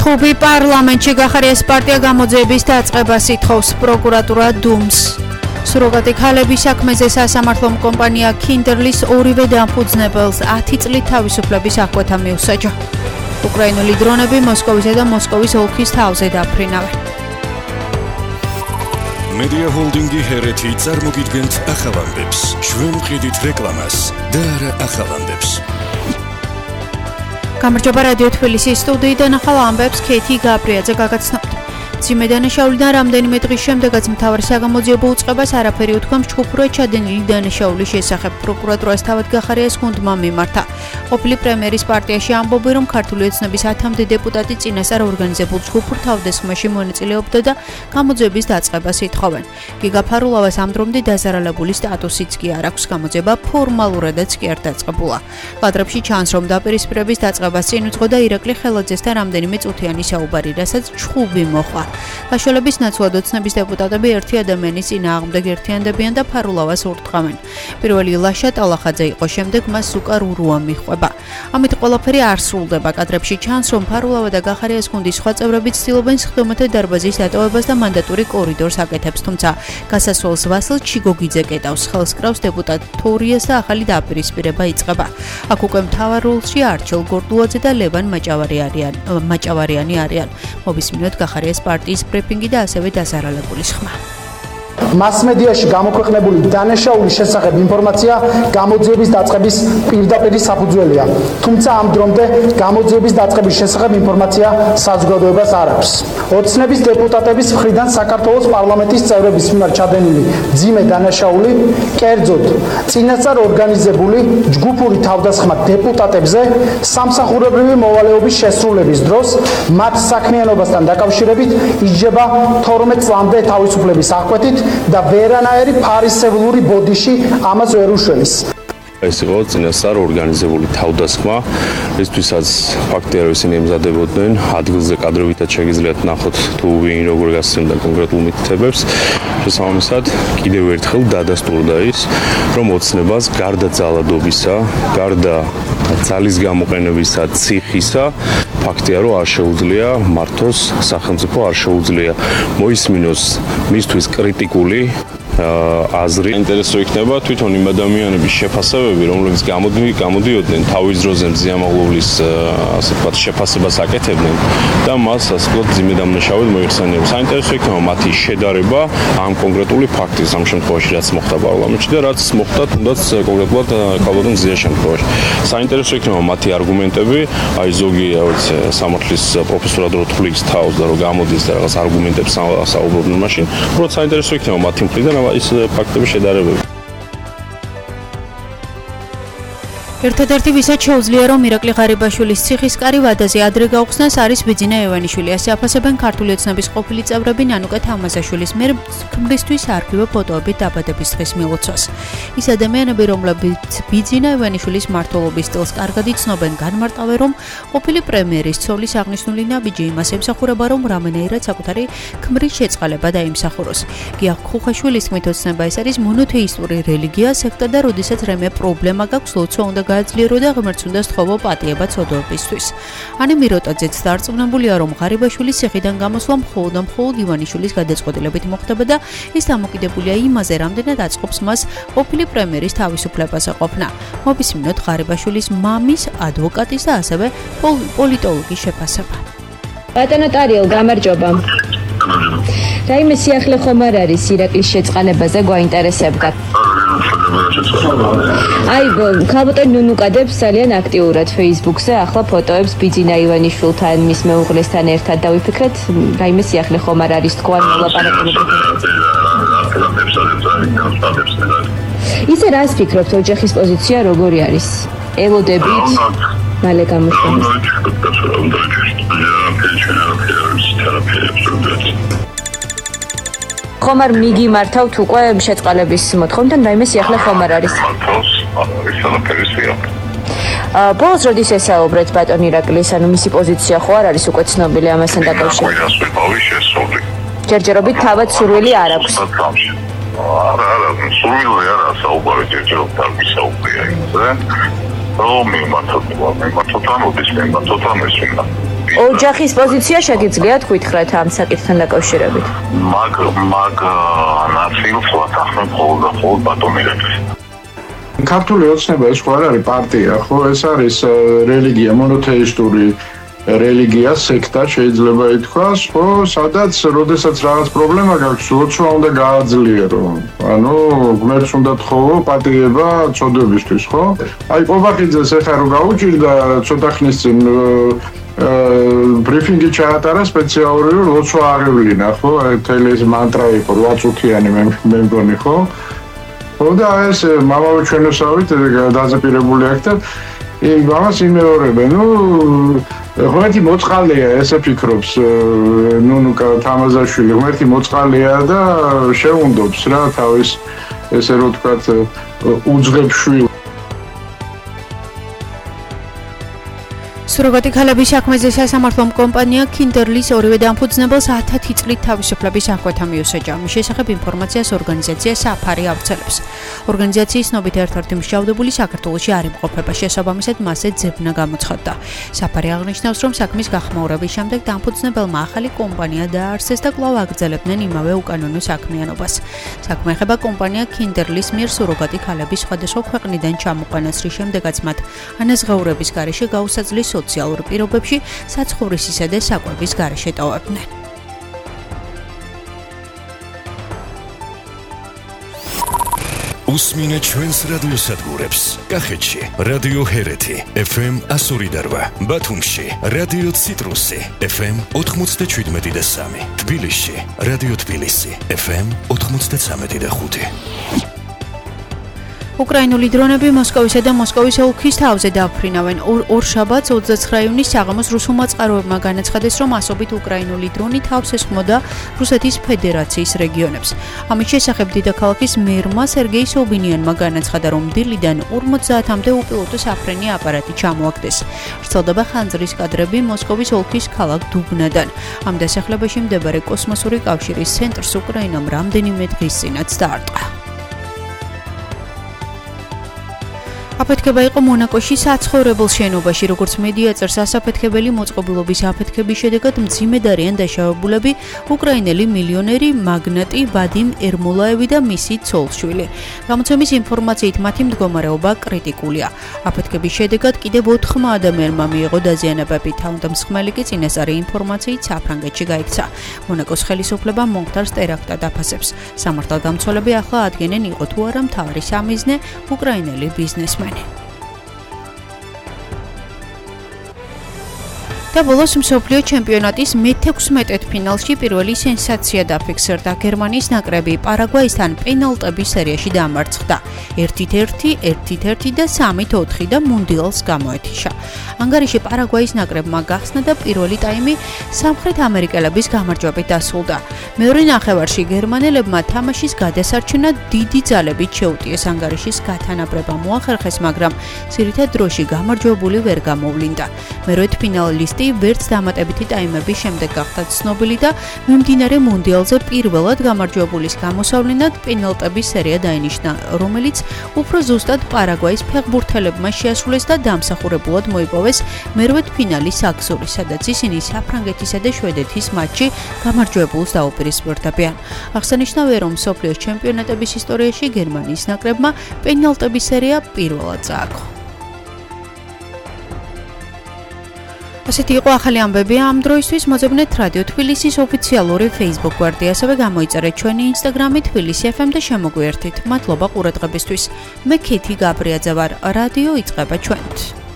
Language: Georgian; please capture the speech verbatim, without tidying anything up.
ჩხუბი პარლამენტში გახარიას პარტია გამოძიების დაწყებას ითხოვს პროკურატურა დუმს. სუროგატი ქალების საქმეზე სასამართლომ კომპანია Kinderlis ორივე დამფუძნებელს ათი წლით თავისუფლების აღკვეთა მიუსაჯა. უკრაინული დრონები მოსკოვისა და მოსკოვის ოლქის თავზე დაფრინავენ. Media Holdingi Hereti წარმოგიდგენთ ახალ ამბებს. ჩვენ ვყიდით რეკლამას და არა ახალ ამბებს. გამარჯობა რადიო თბილისის სტუდიიდან ახალ ამბებს ქეთი გაბრიაძე გაგაცნობთ. მძიმე დანაშაულიდან რამდენიმე დღის შემდეგაც მთავარ საგამოძიებო უწყებას არაფერი უთქვამს ჩხუბურად ჩადენილი დანაშაულის შესახებ. პროკურატურას თავად გახარიას გუნდმა მიმართა. ყოფილი პრემიერის პარტიაში ამბობენ, რომ ქართული ოცნების ათამდე დეპუტატი წინასწარ ორგანიზებულ ჩხუბურ თავდასხმაში მონაწილეობდა და გამოძიების დაწყებას ითხოვენ. გიგა ფარულავას ამ დრომდე დაზარალებული სტატუსიც კი არ აქვს, გამოძიება ფორმალურადაც კი არ დაწყებულა. კადრებში ჩანს, რომ დაპირისპირების დაწყებას წინ უძღოდა ირაკლი ხელაძესთან რამდენიმე წუთიანი საუბარი, რასაც ჩხუბი მოჰყვა. გაშველების ნაცვლად ოცნების დეპუტატები ერთი ადამიანის წინააღმდეგ ერთიანდებიან და ფარულავას ურტყამენ. პირველი ლაშა ტალახაძე იყო, შემდეგ მას უკარ ურუა მიჰყვება. ამით ყველაფერი არ სრულდება. კადრებში ჩანს, რომ ფარულავა და გახარიას გუნდის სხვა წევრები ცდილობენ სხდომათა დარბაზის დატოვებას და მანდატური კორიდორს აკეთებს, თუმცა გასასვლელს ვასილ ჩიგოგიძე კეტავს, ხელს კრავს დეპუტატ თორიას და ახალი დაპირისპირება იწყება. აქ უკვე მთავარ როლში არჩილ გორდუაძე და ლევან მაჭავარიანი არიან. მობისმინოთ გახარიას პარტიის ბრიფინგი და ასევე დაზარალებულის ხმა. მასმედიაში გამოქვეყნებული დანაშაულის შესახებ ინფორმაცია გამოძიების დაწყების პირდაპირ საფუძველია. თუმცა ამ დრომდე გამოძიების დაწყების შესახებ ინფორმაცია საზოგადოებას არ აქვს. ოცნების დეპუტატების მხრიდან საქართველოს პარლამენტის წევრების მიმართ ჩადენილი მძიმე დანაშაული, კერძოდ წინასწარ ორგანიზებული ჯგუფური თავდასხმა დეპუტატებზე სამსახურებრივი მოვალეობის შესრულების დროს მათ საქმიანობასთან დაკავშირებით იჯება თორმეტ წლამდე თავისუფლების აღკვეთით და ვერანაირი ფარისევლური ბოდიში ამას ვერ უშველის. ეს იყო წინასწარ ორგანიზებული თავდასხმა, რისთვისაც ფაქტია რომ ისინი ემზადებოდნენ ადგილზე კადრებითაც შეგიძლიათ ნახოთ თუ ვინ როგორ გასცემდა კონკრეტულ მითითებებს. შესაბამისად კიდევ ერთხელ დადასტურდა ის, რომ ოცნებას გარდა ძალადობისა, გარდა ძალის გამოყენებისა, ციხისა, ფაქტია რომ არ შეუძლია მართოს სახელმწიფო, არ შეუძლია მოისმინოს მისთვის კრიტიკული აზრი. ინტერესო იქნება თვითონ იმ ადამიანების შეფასებები, რომლებიც გამოდიოდნენ თავის დროზე მზიამაღლობის ასე ვთქვათ შეფასებას აკეთებდნენ და მას ასე ვთქვათ მძიმე დამნაშავედ მოიხსენიებდნენ. საინტერესო იქნება მათი შედარება ამ კონკრეტული ფაქტის ამ შემთხვევაში, რაც მოხდა პარლამენტში და რაც მოხდა თუნდაც კონკრეტულად კალბატონ გზის შემთხვევაში. საინტერესო იქნება მათი არგუმენტები, აი ზოგი რაღაც სამართლის პროფესორად რო თulis თავს და რო გამოდის და რაღაც არგუმენტებს საუბრობდნენ მაშინ, უბრალოდ საინტერესო იქნება მათი მხრიდან ის ფაქტების შედარებები. ერთადერთი ვისაც შეუძლია რომ ირაკლი ღარიბაშვილის ციხისკარი ვადაზე ადრე გაუხსნას არის ბიძინა ევანიშვილი. ასე აფასებენ ქართული ოცნების ყოფილი წევრები ნანუკა თამაზაშვილის მიერ ქმრისთვის არქივო ფოტოებით დაბადების დღის მილოცვას. ის ადამიანები, რომლებიც ბიძინა ევანიშვილის მმართველობის სტილს კარგად იცნობენ, განმარტავენ, რომ ყოფილი პრემიერის ცოლის აღნიშნული ნაბიჯი იმას ემსახურება, რომ რამენერად საკუთარი ქმრის შეწყალება დაიმსახუროს. გიახ ხუხაშვილის თქმით, ოცნება ეს არის მონოთეისტური რელიგია, სექტა და როდესაც რამე პრობლემა გაქვს, ლოცვა უნდა გააძლიერო და ღმერთს უნდა სთხოვო პატიება ცოდვებისთვის. ანი მიროტაძეც დარწმუნებულია, რომ ღარიბაშვილის ციხიდან გამოსვლა მხოლოდ და მხოლოდ ივანიშვილის გადაწყვეტილებით მოხდება და ის დამოკიდებულია იმაზე, რამდენად აწყობს მას ყოფილი პრემიერის თავისუფლებაზე ყოფნა. მობისმინოთ ღარიბაშვილის მამის, ადვოკატის და ასევე პოლიტოლოგის შეფასება. ბატონო ტარიელ, გამარჯობა. რაიმე სიახლე ხომ არ არის ირაკლის შეწყალებაზე გვაინტერესებდა? აი, ქალბატონ ნუნუკადებს ძალიან აქტიურად Facebook-ზე ახლა ფოტოებს ბიძინა ივანიშვილთან, მის მეუღლესთან ერთად დავიფიქრეთ, რაიმე სიახლე ხომ არ არის თქვენ მოლაპარაკებები. ისე რას ფიქრობთ, ოჯახის პოზიცია როგორი არის? ელოდებით? მალე გამოშვება. ხომ არ მიგიმართავთ უკვე შეწყალების მოთხოვნიდან, რაიმე სიახლე ხომ არ არის? ბოლოს როდის ესაუბრეთ ბატონ ირაკლის, ანუ მისი პოზიცია ხო არ არის უკვე ცნობილი ამასთან დაკავშირებით? ჯერჯერობით თავად სურვილი არ აქვს. არა, არა, სურვილი არა, საუბარი ჯერჯერობით არ ვისაუბრია იმაზე. რომ მიმართოთ, მიმართოთ ამოდის, მიმართოთ ამის ვინა. ოჯახის პოზიცია შეგიძლიათ გითხრათ ამ საკითხთან დაკავშირებით? მაგ მაგ ნაწილს ვათანხმებ ხოლმე და ხოლმე ბატონირებს. ქართული ოცნება ეს ხო არ არის პარტია, ხო ეს არის რელიგია, მონოთეისტური რელიგია, სექტა შეიძლება ითქვას, ხო, სადაც როდესაც რაღაც პრობლემა გაქვს, ლოცვა უნდა გააძლიერო. ანუ ღმერთს უნდა თხოვო პატიება წოდებისთვის, ხო? აი ყობახიძეს ეხლა რო გაუჭირდა ცოტა ხნის წინ ბრიფინგი ჩაატარა სპეციალური ლოცვა აღევლინა, ხო? მთელი ეს მანტრა იყო რვა წუთიანი მე მგონი, ხო? ხო და ეს მამაო ჩვენოსავით დაზეპირებული აქ და იმას იმეორებენ, ნუ ღმერთი მოწყალია, ესე ფიქრობს ნუნუკა თამაზაშვილი, ღმერთი მოწყალია და შეუნდობს რა თავის ესე რო ვთქვათ უძღებ შვილს. სუროგატი ქალების საქმეზე სასამართლომ კომპანია Kinderlis ორივე დამფუძნებელს ათი წლით თავისუფლების აღკვეთა მიუსაჯა. მის შესახებ ინფორმაციას ორგანიზაცია საფარი ავრცელებს. ორგანიზაციის ცნობით ერთ-ერთი მსჯავრდებული საქართველოში არ იმყოფება, შესაბამისად მასზე ძებნა გამოცხადდა. საფარი აღნიშნავს, რომ საქმის გახმაურების შემდეგ დამფუძნებელმა ახალი კომპანია დააარსეს და კვლავ აგრძელებდნენ იმავე უკანონო საქმიანობას. საქმე ეხება კომპანია Kinderlis მიერ სუროგატი ქალების სხვადასხვა ქვეყნიდან ჩამოყვანას, რის შემდეგაც მათ ანაზღაურების გარეშე გაუსაძლეს სოციალურ პირობებში საცხოვრისისა და საკვების გარეშე ტოვებდნენ. უსმინე ჩვენს რადიოსადგურებს. კახეთში რადიო ჰერეთი ეფ ემ ასორი და რვა, ბათუმში რადიო ციტრუსი ეფ ემ ოთხმოცდაშვიდმეტი და სამი, თბილისში რადიო თბილისი ეფ ემ ოთხმოცდაცამეტი და ხუთი. უკრაინული დრონები მოსკოვისა და მოსკოვის ოლქის თავზე დააფრინავენ. ორშაბათს ოცდაცხრა ივნის საღამოს რუსულმა წყაროებმა განაცხადეს, რომ ასობით უკრაინული დრონი თავს ესხმოდა რუსეთის ფედერაციის რეგიონებს. ამის შესახებ დედაქალაქის მერმა სერგეი სობინიანმა განაცხადა, რომ დილიდან ორმოცდაათამდე უპილოტო საფრენი აპარატი ჩამოაგდეს. ვრცელდება ხანძრის კადრები მოსკოვის ოლქის ქალაქ დუბნადან. ამ დასახლებაში მდებარე კოსმოსური კავშირის ცენტრს უკრაინამ რამდენიმე დღის წინაც დაარტყა. აფეთქება იყო მონაკოში საცხოვრებელ შენობაში, როგორც მედია წერს, ასაფეთქებელი მოწყობილობის აფეთქების შედეგად მძიმედ არიან დაშავებულები უკრაინელი მილიონერი მაგნატი ვადიმ ერმოლაევი და მისი ცოლ-შვილი. გამოცემის ინფორმაციით მათი მდგომარეობა კრიტიკულია. აფეთქების შედეგად კიდევ ოთხმა ადამიანმა მიიღო დაზიანებები. თავდამსხმელი კი წინასწარი ინფორმაციით საფრანგეთში გაიქცა. მონაკოს ხელისუფლებამ მომხდარს ტერაქტად აფასებს. სამართალდამცველები ახლა ადგენენ იყო თუ არა მთავარი სამიზნე უკრაინელი ბიზნესმენი. და ბოლოს მსოფლიო ჩემპიონატის მეთექვსმეტედ ფინალში პირველი სენსაცია დაფიქსირდა. გერმანიის ნაკრები პარაგვაისთან პენალტების სერიაში დამარცხდა. ერთით ერთი, ერთით ერთი და სამით ოთხი და მუნდიალს გამოეთიშა. ანგარიში პარაგვაის ნაკრებმა გახსნა და პირველი ტაიმი სამხრეთ ამერიკელების გამარჯვებით დასრულდა. მეორე ნახევარში გერმანელებმა თამაშის გადასარჩენად დიდი ძალებით შეუტიეს. ანგარიშის გათანაბრება მოახერხეს, მაგრამ ძირითად დროში გამარჯვებული ვერ გამოვლინდა. მერვედფინალისტი ვერც დამატებითი ტაიმების შემდეგ გახდა ცნობილი და მიმდინარე მუნდიალზე პირველად გამარჯვებულის გამოსავლენად პენალტების სერია დაინიშნა, რომელიც უფრო ზუსტად პარაგვაის ფეხბურთელებმა შეასრულეს და დამსახურებულად მოიპოვეს მერვედფინალის აგზური, სადაც ისინი საფრანგეთისა და შვედეთის მატჩში გამარჯვებულს დაუპირისპირდებიან. აღსანიშნავია, რომ მსოფლიოს ჩემპიონატების ისტორიაში გერმანიის ნაკრებმა პენალტების სერია პირველად წააგო. ასეთი იყო ახალი ამბები ამ დროისთვის. მოძებნეთ რადიო თბილისის ოფიციალური Facebook გვერდი, ასევე გამოიწერეთ ჩვენი Instagram-ი თბილისი ეფ ემ და შემოგვიერთით. მადლობა ყურადღებისთვის. მე ქეთი გაბრიაძე ვარ. რადიო იწყება ჩვენთ.